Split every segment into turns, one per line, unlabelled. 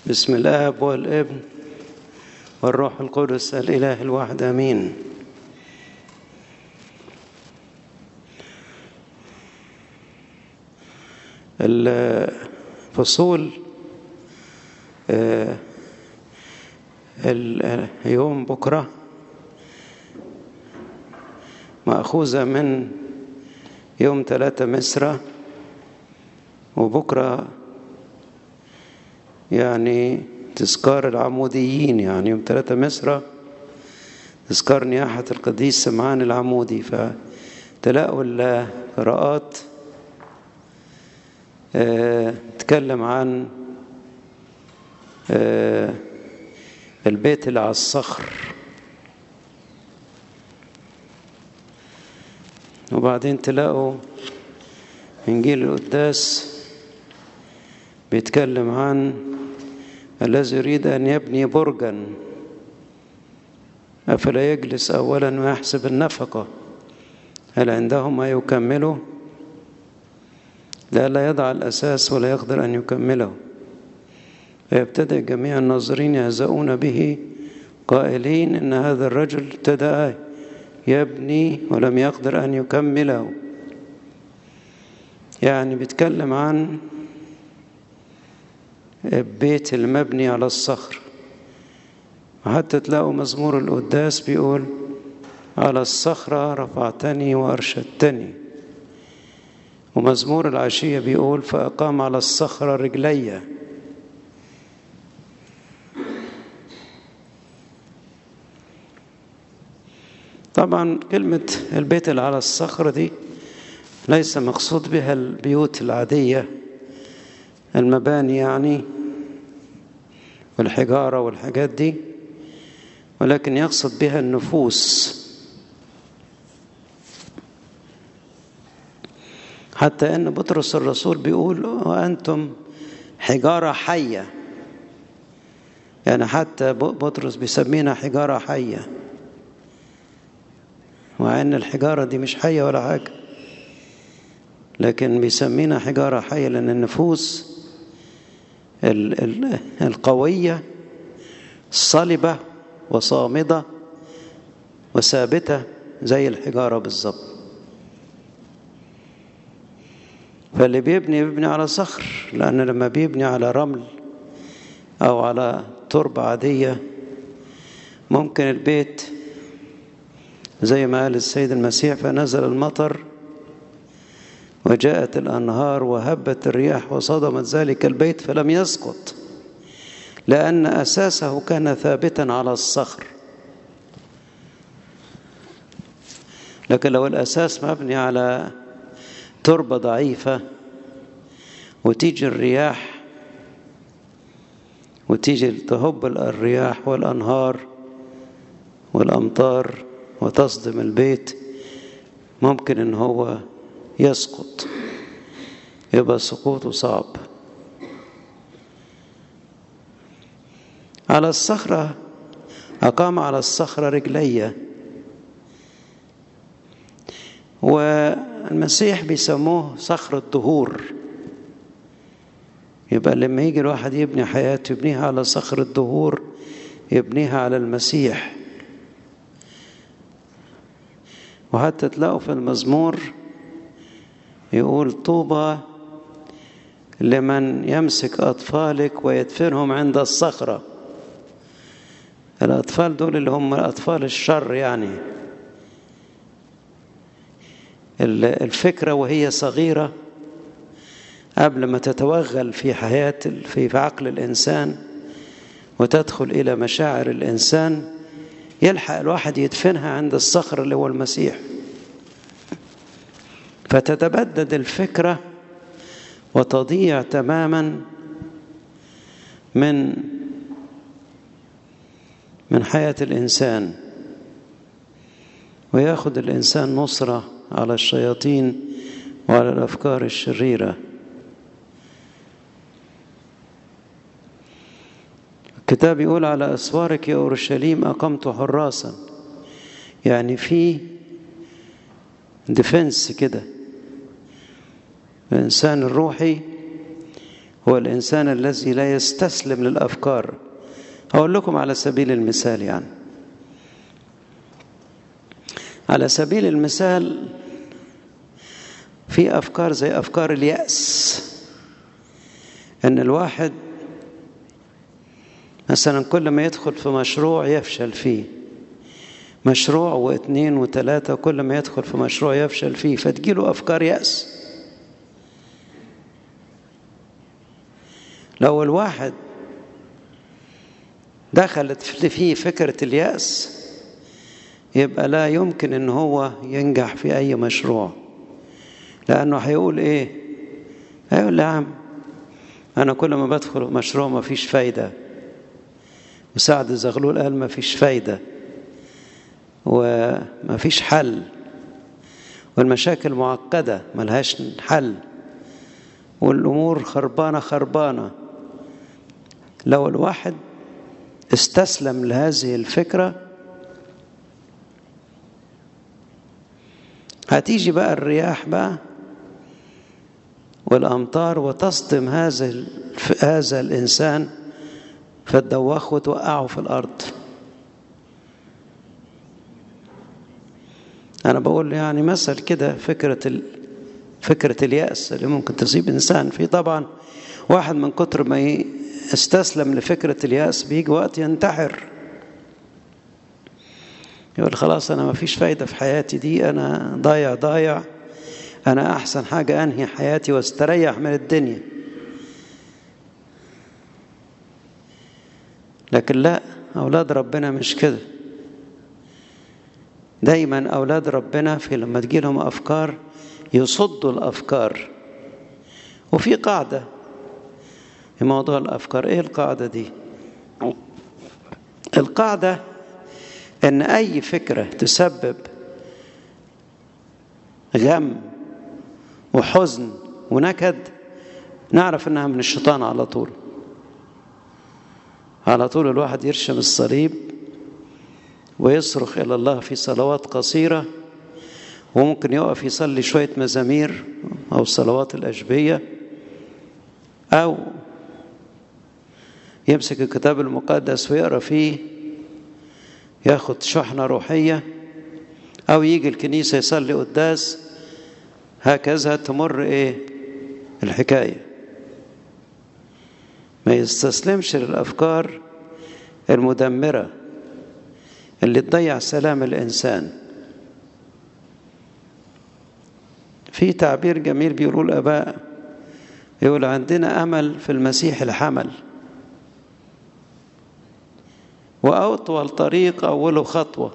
بسم الآب والابن والروح القدس الإله الواحد آمين. الفصول يوم بكرة مأخوذة من يوم 3 مصر، وبكرة يعني تذكار العموديين، يعني يوم 3 مصر تذكار نياحة القديس سمعان العمودي. فتلاقوا القراءات تتكلم عن البيت اللي على الصخر، وبعدين تلاقوا إنجيل القداس بيتكلم عن الذي يريد أن يبني برجا أفلا يجلس أولا ويحسب النفقة هل عنده ما يكمله، لا يضع الأساس ولا يقدر أن يكمله. فيبتدأ جميع الناظرين يهزؤون به قائلين إن هذا الرجل ابتدأ يبني ولم يقدر أن يكمله. يعني بيتكلم عن البيت المبني على الصخر. وحتى تلاقوا مزمور القداس بيقول على الصخرة رفعتني وأرشدتني، ومزمور العشية بيقول فأقام على الصخرة رجلي. طبعا كلمة البيت اللي على الصخرة دي ليس مقصود بها البيوت العادية، المباني يعني والحجارة والحاجات دي، ولكن يقصد بها النفوس. حتى أن بطرس الرسول بيقول وأنتم حجارة حية، يعني حتى بطرس بيسمينا حجارة حية، وأن الحجارة دي مش حية ولا حاجة، لكن بيسمينا حجارة حية لأن النفوس القوية صلبة وصامدة وثابتة زي الحجارة بالظبط. فاللي بيبني على صخر، لأن لما بيبني على رمل أو على تربة عادية ممكن البيت زي ما قال السيد المسيح فنزل المطر وجاءت الأنهار وهبت الرياح وصدمت ذلك البيت فلم يسقط، لأن أساسه كان ثابتا على الصخر. لكن لو الأساس مبني على تربة ضعيفة وتيجي الرياح وتيجي تهب الرياح والأنهار والأمطار وتصدم البيت، ممكن إن هو يسقط، يبقى سقوطه صعب. على الصخرة أقام على الصخرة رجلي، والمسيح بيسموه صخر الدهور. يبقى لما يجي الواحد يبني حياته يبنيها على صخر الدهور، يبنيها على المسيح. وحتى تلاقوا في المزمور يقول طوبى لمن يمسك أطفالك ويدفنهم عند الصخرة. الأطفال دول اللي هم أطفال الشر، يعني الفكرة وهي صغيرة قبل ما تتوغل في عقل الإنسان وتدخل إلى مشاعر الإنسان، يلحق الواحد يدفنها عند الصخر اللي هو المسيح. فتتبدد الفكرة وتضيع تماما من حياة الإنسان، ويأخذ الإنسان نصرة على الشياطين وعلى الأفكار الشريرة. الكتاب يقول على أسوارك يا أورشليم أقمت حراسا، يعني في ديفنس كده. الإنسان الروحي هو الإنسان الذي لا يستسلم للأفكار. أقول لكم على سبيل المثال، يعني على سبيل المثال في أفكار زي أفكار اليأس، إن الواحد مثلا كل ما يدخل في مشروع يفشل فيه، مشروع واثنين وثلاثة، كل ما يدخل في مشروع يفشل فيه، فتجيله أفكار يأس. لو الواحد دخلت فيه فكرة اليأس يبقى لا يمكن إن هو ينجح في أي مشروع، لأنه هيقول إيه؟ هيقول يا عم أنا كل ما بدخل مشروع ما فيش فايدة، وسعد زغلول قال ما فيش فايدة وما فيش حل، والمشاكل معقدة ملهاش حل، والأمور خربانة. لو الواحد استسلم لهذه الفكرة هتيجي بقى الرياح بقى والأمطار وتصدم هذا الإنسان، فتدوخه وتوقعه في الأرض. أنا بقول يعني مثل كده، فكرة اليأس اللي ممكن تصيب إنسان. في طبعا واحد من كتر ما استسلم لفكرة اليأس بيجي وقت ينتحر، يقول خلاص أنا ما فيش فايدة في حياتي دي، أنا ضايع، أنا أحسن حاجة أنهي حياتي واستريح من الدنيا. لكن لا، أولاد ربنا مش كده. دايما أولاد ربنا في لما تجيلهم أفكار يصدوا الأفكار. وفي قاعدة في موضوع الأفكار. إيه القاعدة دي؟ القاعدة إن أي فكرة تسبب غم وحزن ونكد نعرف إنها من الشيطان على طول. على طول الواحد يرشم الصليب ويصرخ إلى الله في صلوات قصيرة، وممكن يقف يصلي شوية مزامير أو صلوات الأشبية، أو يمسك الكتاب المقدس ويقرأ فيه ياخد شحنة روحية، أو يجي الكنيسة يصلي قداس. هكذا تمر الحكاية. ما يستسلمش للأفكار المدمرة اللي تضيع سلام الإنسان. في تعبير جميل بيقولوا الآباء، يقول عندنا أمل في المسيح الحمل، وأطول طريق أوله خطوة.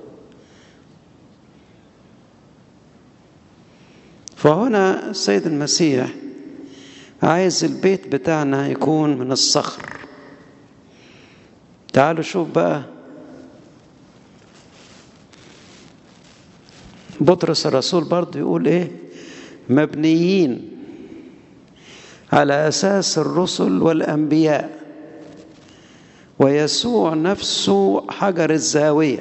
فهنا السيد المسيح عايز البيت بتاعنا يكون من الصخر. تعالوا شوف بقى بطرس الرسول برضو يقول مبنيين على أساس الرسل والأنبياء، ويسوع نفسه حجر الزاوية.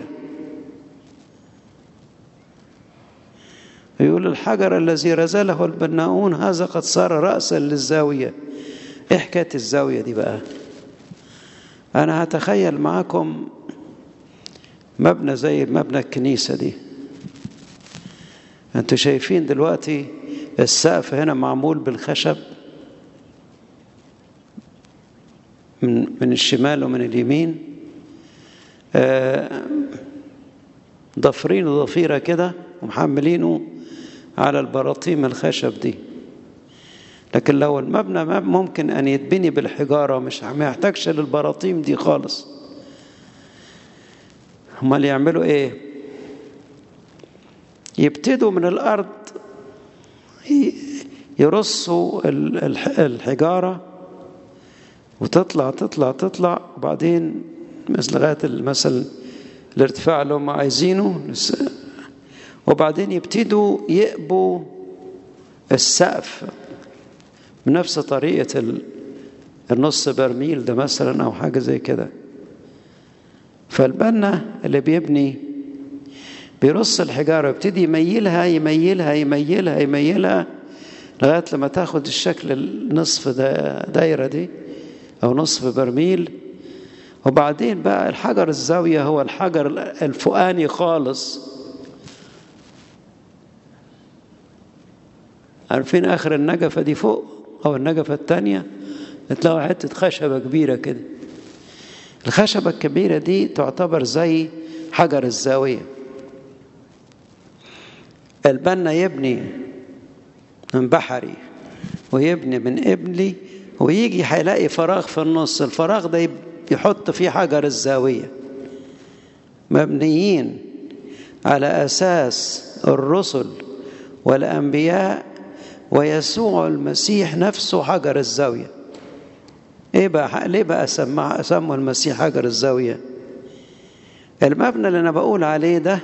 يقول الحجر الذي رزله البناؤون هذا قد صار رأسا للزاوية. إيه حكاية الزاوية دي بقى؟ أنا هتخيل معاكم مبنى زي مبنى الكنيسة دي. أنتوا شايفين دلوقتي السقف هنا معمول بالخشب من الشمال ومن اليمين، ضفرينه ضفيرة كده ومحملينه على البراطيم الخشب دي. لكن لو المبنى ممكن أن يتبني بالحجارة ما يحتاجش للبراطيم دي خالص. هم اللي يعملوا يبتدوا من الأرض يرصوا الحجارة وتطلع تطلع تطلع، وبعدين لغاية مثلا الارتفاع اللي هم عايزينه، وبعدين يبتدوا يقبوا السقف بنفس طريقة النص برميل ده مثلا أو حاجة زي كده. فالبنا اللي بيبني بيرص الحجارة يبتدي يميلها يميلها يميلها يميلها لغاية لما تاخد الشكل النصف دايرة دي أو نصف برميل. وبعدين بقى الحجر الزاوية هو الحجر الفوقاني خالص. عارفين آخر النجفة دي فوق أو النجفة التانية تلاقوا حتة خشبة كبيرة كده. الخشبة الكبيرة دي تعتبر زي حجر الزاوية. البنا يبني من بحري ويبني من إبلي ويجي هيلاقي فراغ في النص. الفراغ ده يحط فيه حجر الزاوية. مبنيين على أساس الرسل والأنبياء ويسوع المسيح نفسه حجر الزاوية. إيه بقى ليه بقى سموا المسيح حجر الزاوية؟ المبنى اللي أنا بقول عليه ده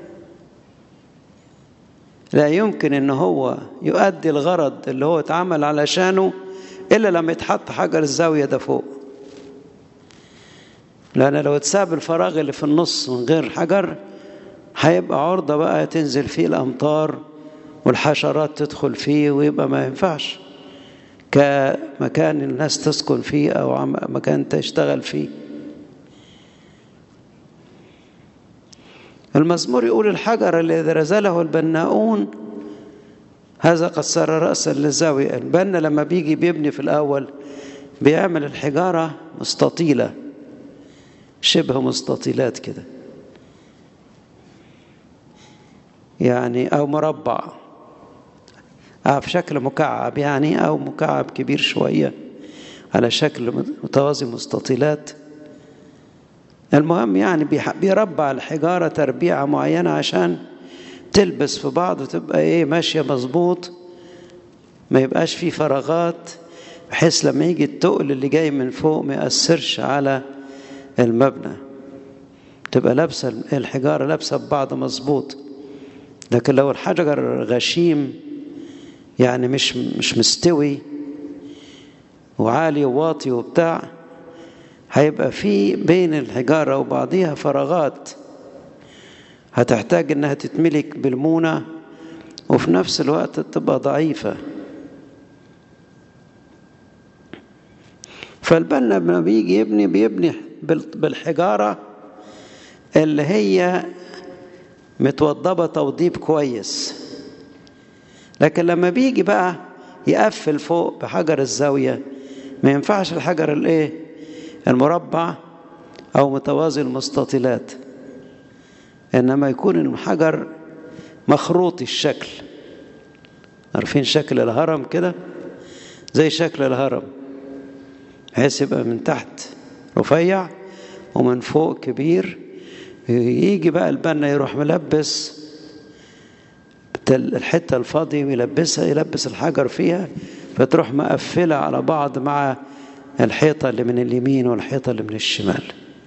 لا يمكن إن هو يؤدي الغرض اللي هو اتعمل علشانه إلا لما يتحط حجر الزاوية ده فوق. لأن لو اتساب الفراغ اللي في النص من غير حجر هيبقى عرضة بقى تنزل فيه الأمطار والحشرات تدخل فيه ويبقى ما ينفعش كمكان الناس تسكن فيه أو مكان تشتغل فيه. المزمور يقول الحجر الذي رزله البناؤون هذا قد صار رأسا للزاوية. البنا لما بيجي بيبني في الأول بيعمل الحجارة مستطيلة شبه مستطيلات كده يعني أو مربع في شكل مكعب يعني أو مكعب كبير شوية على شكل متوازي مستطيلات. المهم يعني بيربع الحجارة تربيعة معينة عشان تلبس في بعض وتبقى ماشية مظبوط ما يبقاش فيه فراغات بحيث لما يجي التقل اللي جاي من فوق ما يأثرش على المبنى. تبقى لابسة الحجارة لابسة ببعض مظبوط. لكن لو الحجر غشيم يعني مش مستوي وعالي وواطي وبتاع هيبقى في بين الحجارة وبعضيها فراغات هتحتاج انها تتملك بالمونة وفي نفس الوقت تبقى ضعيفة. فالبنا لما بيجي يبني بيبني بالحجارة اللي هي متوضبة توضيب كويس. لكن لما بيجي بقى يقفل فوق بحجر الزاوية ما ينفعش الحجر المربع أو متوازي المستطيلات، إنما يكون الحجر مخروطي الشكل. عارفين شكل الهرم كده زي شكل الهرم بحيث يبقى من تحت رفيع ومن فوق كبير. يجي بقى البنا يروح ملبس الحتة الفاضية يلبس الحجر فيها فتروح مقفلة على بعض مع الحيطة اللي من اليمين والحيطة اللي من الشمال.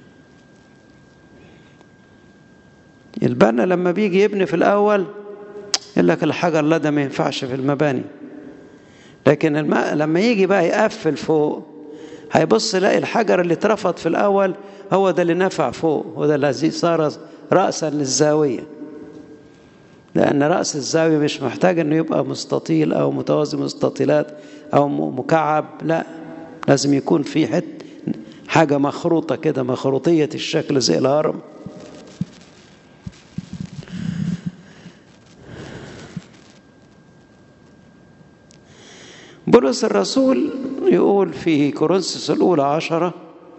البنا لما بيجي يبني في الأول يقول لك الحجر لا ده ما ينفعش في المباني. لكن لما يجي بقى يقفل فوق هيبص يلاقي الحجر اللي اترفض في الأول هو ده اللي نفع فوق وده الذي صار رأسا للزاوية. لأن رأس الزاوية مش محتاج أنه يبقى مستطيل أو متوازي مستطيلات أو مكعب، لا لازم يكون في حاجة مخروطة كده مخروطية الشكل زي الهرم. بولس الرسول يقول في كورنثوس الأولى 10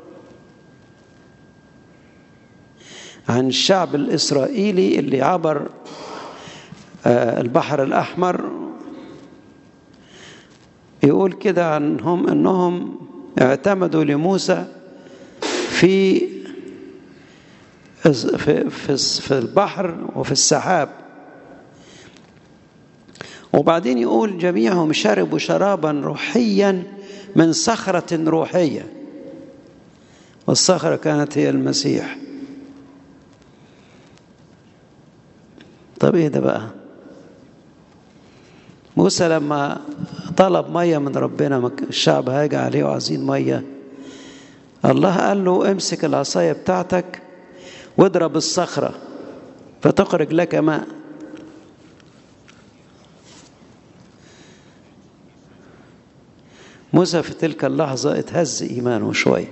عن الشعب الإسرائيلي اللي عبر البحر الأحمر. يقول كده عنهم أنهم اعتمدوا لموسى في البحر وفي السحاب. وبعدين يقول جميعهم شربوا شرابا روحيا من صخرة روحية والصخرة كانت هي المسيح. طب ايه ده بقى؟ موسى لما طلب مية من ربنا الشعب هاجع عليه وعايزين مية، الله قال له امسك العصاية بتاعتك واضرب الصخرة فتخرج لك ماء. موسى في تلك اللحظة اتهز إيمانه شوية،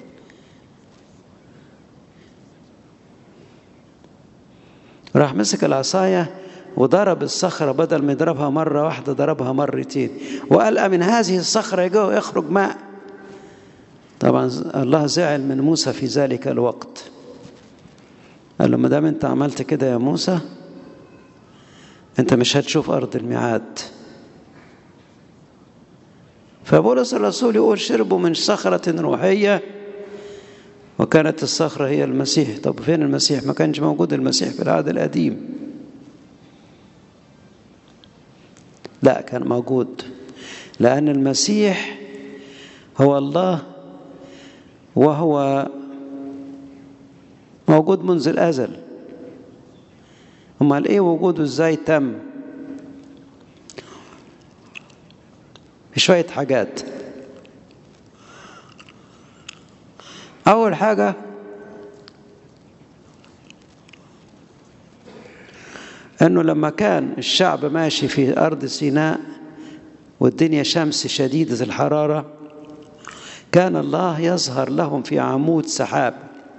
راح مسك العصاية وضرب الصخرة، بدل ما يضربها مرة واحدة ضربها مرتين، وقال من هذه الصخرة يخرج ماء. طبعا الله زعل من موسى في ذلك الوقت، قال له ما دام انت عملت كده يا موسى انت مش هتشوف أرض الميعاد. فبولس الرسول يقول شربوا من صخرة روحية وكانت الصخرة هي المسيح. طب فين المسيح؟ ما كانش موجود المسيح في العهد القديم. لا، كان موجود، لأن المسيح هو الله وهو موجود منذ الأزل. امال ايه وجوده ازاي تم؟ في شوية حاجات. أول حاجة أنه لما كان الشعب ماشي في أرض سيناء والدنيا شمس شديدة الحرارة، كان الله يظهر لهم في عمود سحاب.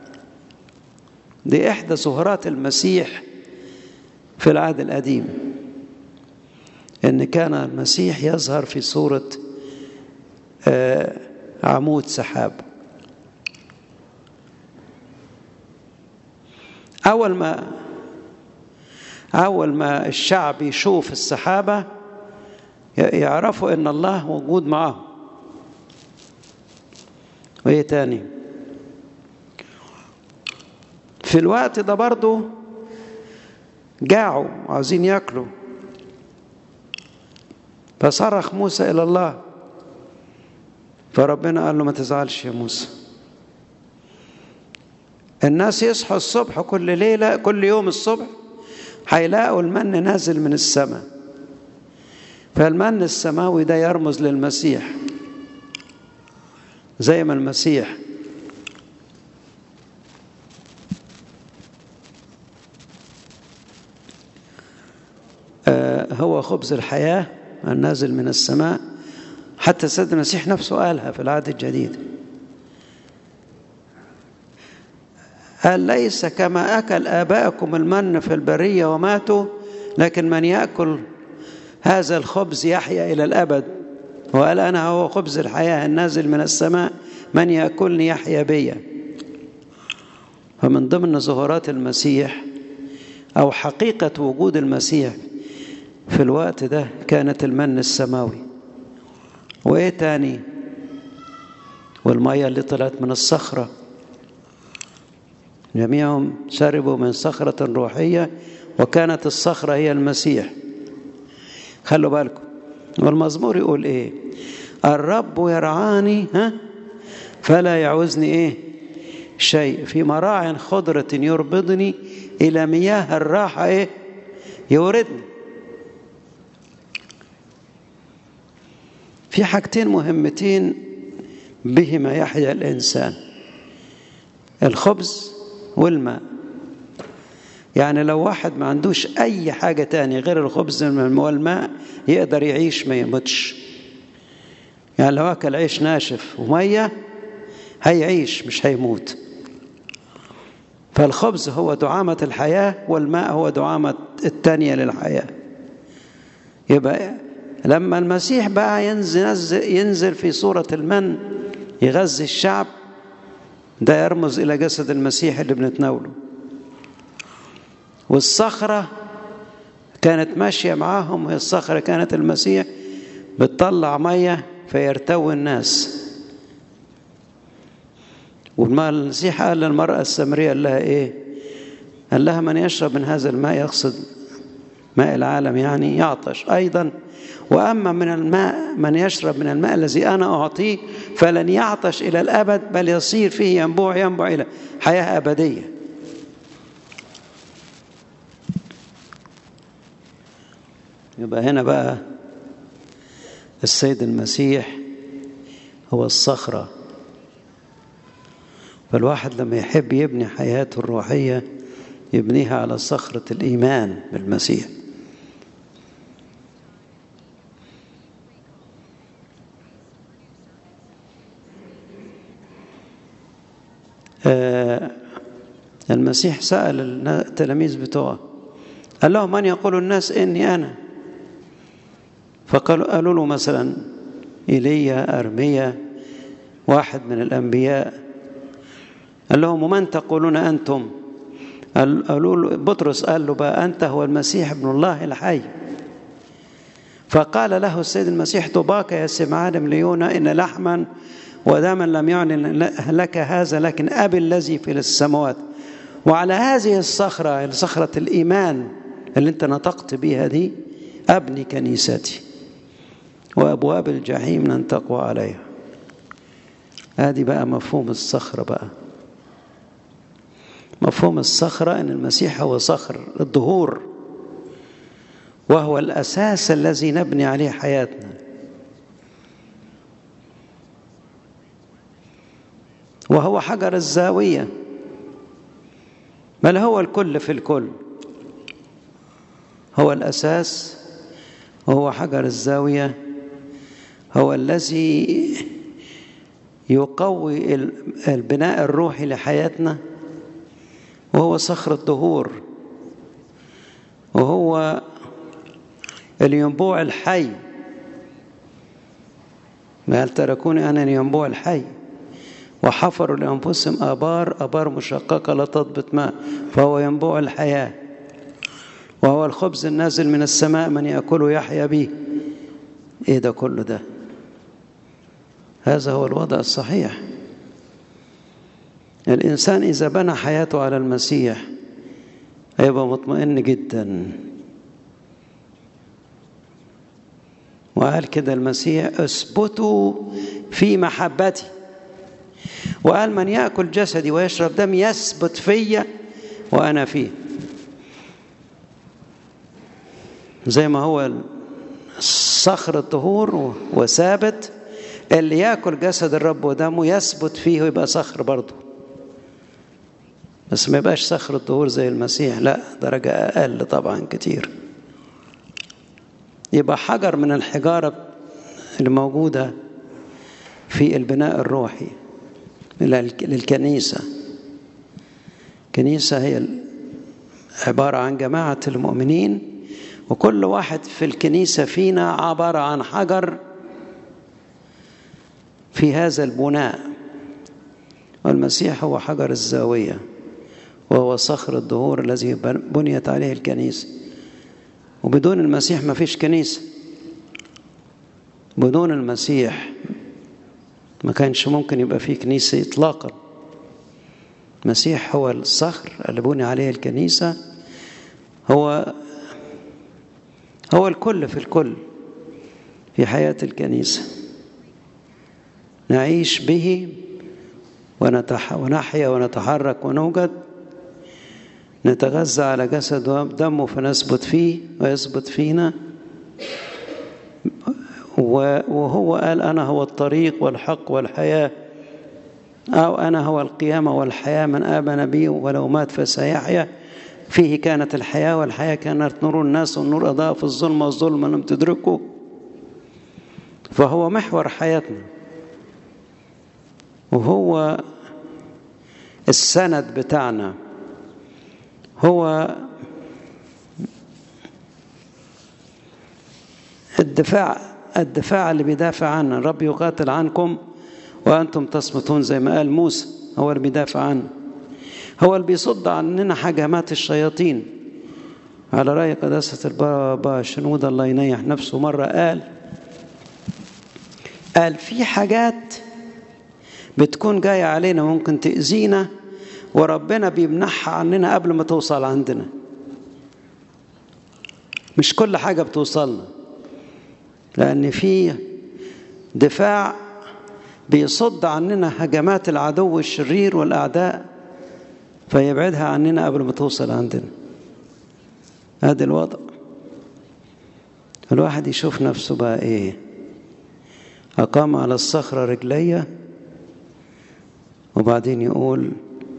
دي إحدى ظهورات المسيح في العهد القديم، إن كان المسيح يظهر في صورة عمود سحاب. أول ما الشعب يشوف السحابة يعرفوا إن الله موجود معهم. وإيه تاني؟ في الوقت ده برضو جاعوا عاوزين يأكلوا، فصرخ موسى إلى الله، فربنا قال له ما تزعلش يا موسى، الناس يصحوا الصبح كل ليلة كل يوم الصبح هيلاقوا المن نازل من السماء. فالمن السماوي ده يرمز للمسيح، زي ما المسيح هو خبز الحياة النازل من السماء. حتى سيد المسيح نفسه قالها في العهد الجديد، قال ليس كما أكل آباءكم المن في البرية وماتوا، لكن من يأكل هذا الخبز يحيا إلى الأبد. وقال أنا هو خبز الحياة النازل من السماء، من يأكلني يحيا بي. فمن ضمن ظهورات المسيح أو حقيقة وجود المسيح في الوقت ده كانت المن السماوي. وإيه تاني؟ والمية اللي طلعت من الصخرة، جميعهم شربوا من صخرة روحية وكانت الصخرة هي المسيح. خلوا بالكم، والمزمور يقول إيه؟ الرب يرعاني فلا يعوزني إيه شيء، في مراع خضرة يربضني، إلى مياه الراحة إيه يوردني. في حاجتين مهمتين بهما يحيا الإنسان، الخبز والماء. يعني لو واحد ما عندوش أي حاجة تاني غير الخبز والماء يقدر يعيش ما يموتش. يعني لو أكل عيش ناشف ومية هيعيش مش هيموت. فالخبز هو دعامة الحياة والماء هو دعامة التانية للحياة. يبقى لما المسيح بقى ينزل في صورة المن يغذي الشعب، ده يرمز إلى جسد المسيح اللي بنتناوله. والصخرة كانت ماشية معاهم، هي الصخرة كانت المسيح، بتطلع مية فيرتوي الناس. والمسيح قال للمرأة السامرية، قال لها إيه؟ قال لها من يشرب من هذا الماء، يقصد ماء العالم يعني، يعطش أيضا، وأما من الماء من يشرب من الماء الذي أنا أعطيه فلن يعطش إلى الأبد، بل يصير فيه ينبوع إلى حياة أبدية. يبقى هنا بقى السيد المسيح هو الصخرة. فالواحد لما يحب يبني حياته الروحية يبنيها على صخرة الإيمان بالمسيح. المسيح سأل التلاميذ بتوعه، قال لهم: من يقول الناس إني أنا؟ قالوا له مثلا إيليا، أرميا، واحد من الأنبياء. قال لهم: ومن تقولون أنتم؟ قالوا له، بطرس قال له بقى: أنت هو المسيح ابن الله الحي. فقال له السيد المسيح: طوباك يا سمعان بن يونا، إن لحما ودما لم يعلن لك هذا، لكن أبي الذي في السماوات. وعلى هذه الصخرة، صخرة الإيمان اللي أنت نطقت بها دي، أبني كنيستي، وأبواب الجحيم لن تقوى عليها. هذه بقى مفهوم الصخرة. بقى مفهوم الصخرة أن المسيح هو صخر الدهور، وهو الأساس الذي نبني عليه حياتنا. وهو حجر الزاوية، بل هو الكل في الكل. هو الأساس، وهو حجر الزاوية، هو الذي يقوي البناء الروحي لحياتنا، وهو صخر الدهور، وهو الينبوع الحي. ما هل تركوني أنا الينبوع الحي؟ وحفروا لأنفسهم آبار مشققة لا تضبط ماء، فهو ينبوع الحياة. وهو الخبز النازل من السماء، من يأكله يحيا به. إيه ده كله ده؟ هذا هو الوضع الصحيح. الإنسان إذا بنى حياته على المسيح هيبقى مطمئن جدا. وقال كده المسيح: اثبتوا في محبتي. وقال: من يأكل جسدي ويشرب دمي يثبت فيا وأنا فيه. زي ما هو صخر الطهور وثابت، اللي يأكل جسد الرب ودمه يثبت فيه ويبقى صخر برضه، بس ما يبقاش صخر الطهور زي المسيح، لا، درجة أقل طبعا كتير. يبقى حجر من الحجارة اللي موجودة في البناء الروحي للكنيسة. الكنيسة هي عبارة عن جماعة المؤمنين، وكل واحد في الكنيسة فينا عبارة عن حجر في هذا البناء. والمسيح هو حجر الزاوية، وهو صخر الدهور الذي بنيت عليه الكنيسة. وبدون المسيح ما فيش كنيسة. بدون المسيح ما كانش ممكن يبقى فيه كنيسة إطلاقا. المسيح هو الصخر اللي بني عليه الكنيسة، هو الكل في الكل في حياة الكنيسة. نعيش به ونحيا ونتحرك ونوجد، نتغذى على جسد ودمه فنثبت فيه ويثبت فينا. وهو قال: أنا هو الطريق والحق والحياة، أو أنا هو القيامة والحياة، من آمن بي ولو مات فسيحيا. فيه كانت الحياة، والحياة كانت نور الناس، والنور أضاء في الظلمة والظلمة لم تدركه. فهو محور حياتنا، وهو السند بتاعنا، هو الدفاع اللي بيدافع عنا. الرب يقاتل عنكم وأنتم تصمتون، زي ما قال موسى، هو اللي بيدافع عنا، هو اللي بيصد عننا هجمات الشياطين. على رأي قداسة البابا شنودة الله ينيح نفسه، مرة قال في حاجات بتكون جاية علينا ممكن تأذينا، وربنا بيمنحها عننا قبل ما توصل عندنا. مش كل حاجة بتوصلنا، لأن في دفاع بيصد عننا هجمات العدو الشرير والأعداء، فيبعدها عننا قبل ما توصل عندنا. هذا الوضع. الواحد يشوف نفسه بقى إيه؟ أقام على الصخرة رجلية، وبعدين يقول: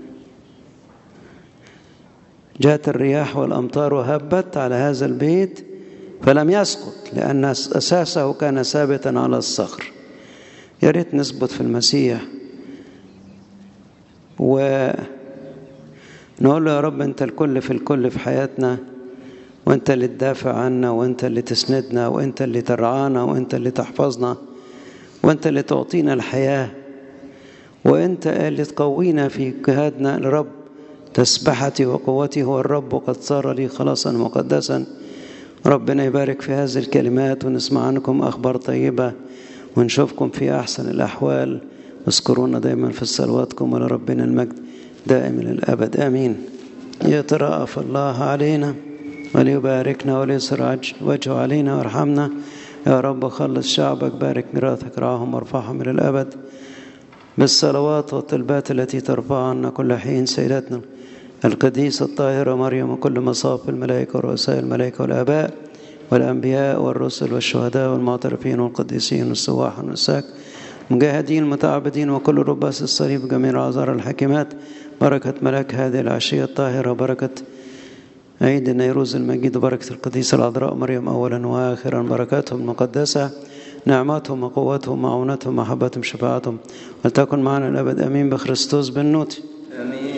جاءت الرياح والأمطار وهبت على هذا البيت فلم يسقط، لأن أساسه كان ثابتا على الصخر. يا ريت نثبت في المسيح ونقول له يا رب أنت الكل في الكل في حياتنا، وأنت اللي تدافع عنا، وأنت اللي تسندنا، وأنت اللي ترعانا، وأنت اللي تحفظنا، وأنت اللي تعطينا الحياة، وأنت اللي تقوينا في جهادنا. الرب تسبحتي وقوتي هو الرب، وقد صار لي خلاصا مقدسا. ربنا يبارك في هذه الكلمات، ونسمع عنكم أخبار طيبة، ونشوفكم في أحسن الأحوال. اذكرونا دائما في صلواتكم، ولربنا المجد دائم للأبد آمين. يترأف الله علينا وليباركنا وليسر وجهه علينا وارحمنا. يا رب خلص شعبك، بارك ميراثك، رعاهم وارفعهم إلى الأبد بالصلوات والطلبات التي ترفع عنا كل حين سيدتنا القديسة الطاهرة مريم، وكل مصاف الملائكة ورؤساء الملائكة والآباء والأنبياء والرسل والشهداء والمعترفين والقديسين والسواح والنساك المجاهدين المتعبدين وكل رباس الصليب، جميع الأعذار الحكيمات. بركة ملاك هذه العشية الطاهرة، بركة عيد النيروز المجيد، وبركة القديسة العذراء مريم أولا وآخرا، بركاتهم المقدسة، نعماتهم وقوتهم ومعونتهم ومحبتهم شفاعتهم، ولتكن معنا الأبد آمين بخريستوس بالنوت.
آمين.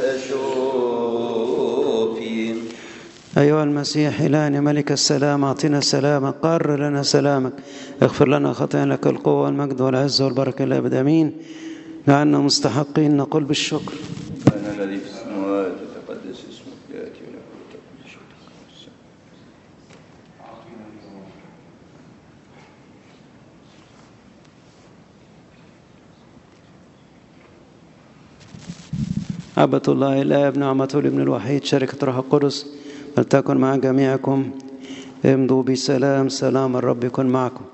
أيها المسيح إلهنا ملك السلام، أعطنا سلامك، قرر لنا سلامك، اغفر لنا خطايانا، لك القوة والمجد والعز والبركة الأبد آمين. جعلنا مستحقين نقول بالشكر.
أنا الذي في السماوات يتقدس اسمك، يأتي ملكوتك،
عبة الله الآب، نعمته الابن الوحيد، شركة روح القدس، فلتكن مع جميعكم. امضوا بسلام، سلام الرب يكن معكم.